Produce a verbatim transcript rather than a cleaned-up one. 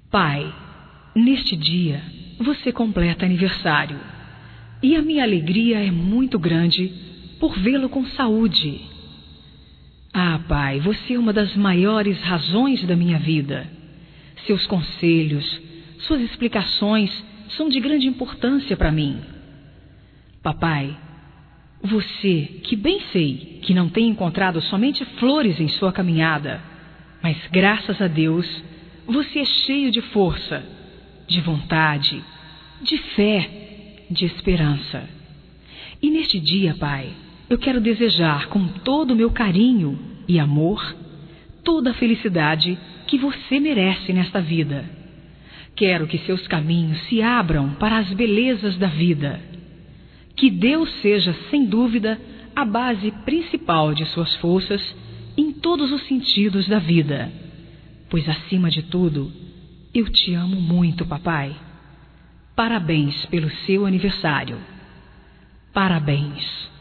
Pai, neste dia você completa aniversário e a minha alegria é muito grande por vê-lo com saúde. Ah, Pai, você é uma das maiores razões da minha vida. Seus conselhos, suas explicações são de grande importância para mim. Papai, você, que bem sei que não tem encontrado somente flores em sua caminhada, mas graças a Deus, você é cheio de força, de vontade, de fé, de esperança. E neste dia, Pai, eu quero desejar com todo o meu carinho e amor toda a felicidade que você merece nesta vida. Quero que seus caminhos se abram para as belezas da vida. Que Deus seja, sem dúvida, a base principal de suas forças em todos os sentidos da vida. Pois, acima de tudo, eu te amo muito, papai. Parabéns pelo seu aniversário. Parabéns.